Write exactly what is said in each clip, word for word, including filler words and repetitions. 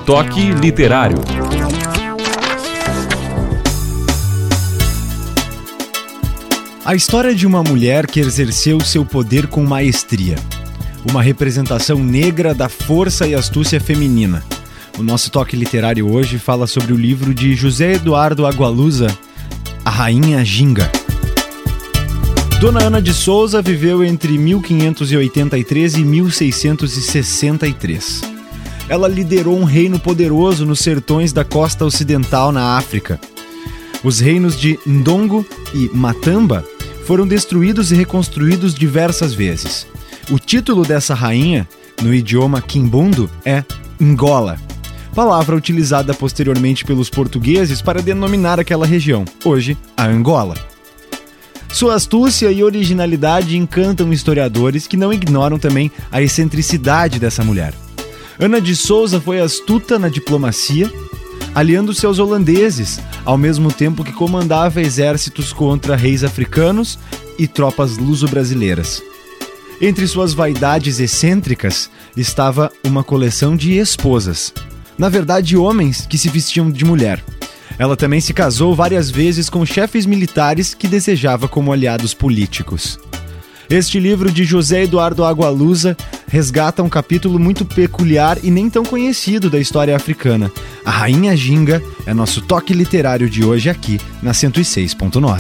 Toque Literário. A história de uma mulher que exerceu seu poder com maestria. Uma representação negra da força e astúcia feminina. O nosso toque literário hoje fala sobre o livro de José Eduardo Agualusa, A Rainha Ginga. Dona Ana de Souza viveu entre mil quinhentos e oitenta e três e mil seiscentos e sessenta e três. Ela liderou um reino poderoso nos sertões da costa ocidental na África. Os reinos de Ndongo e Matamba foram destruídos e reconstruídos diversas vezes. O título dessa rainha, no idioma quimbundo, é Ngola, palavra utilizada posteriormente pelos portugueses para denominar aquela região, hoje a Angola. Sua astúcia e originalidade encantam historiadores que não ignoram também a excentricidade dessa mulher. Ana de Souza foi astuta na diplomacia, aliando-se aos holandeses, ao mesmo tempo que comandava exércitos contra reis africanos e tropas luso-brasileiras. Entre suas vaidades excêntricas estava uma coleção de esposas. Na verdade, homens que se vestiam de mulher. Ela também se casou várias vezes com chefes militares que desejava como aliados políticos. Este livro de José Eduardo Agualusa resgata um capítulo muito peculiar e nem tão conhecido da história africana. A Rainha Ginga é nosso toque literário de hoje aqui na cento e seis ponto nove.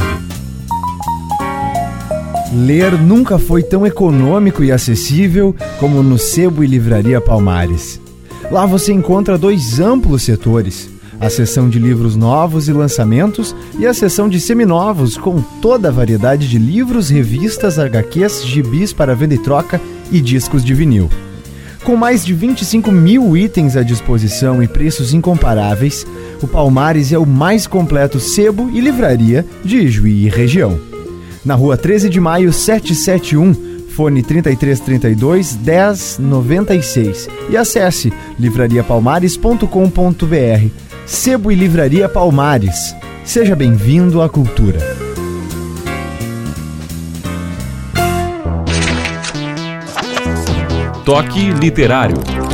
Ler nunca foi tão econômico e acessível como no Sebo e Livraria Palmares. Lá você encontra dois amplos setores: a seção de livros novos e lançamentos e a seção de seminovos, com toda a variedade de livros, revistas, agá quês, gibis para venda e troca e discos de vinil. Com mais de vinte e cinco mil itens à disposição e preços incomparáveis, o Palmares é o mais completo sebo e livraria de Juí e região. Na rua treze de maio, setecentos e setenta e um, fone trinta e três trinta e dois, dez noventa e seis, e acesse livraria palmares ponto com ponto br. Sebo e Livraria Palmares. Seja bem-vindo à cultura. Toque Literário.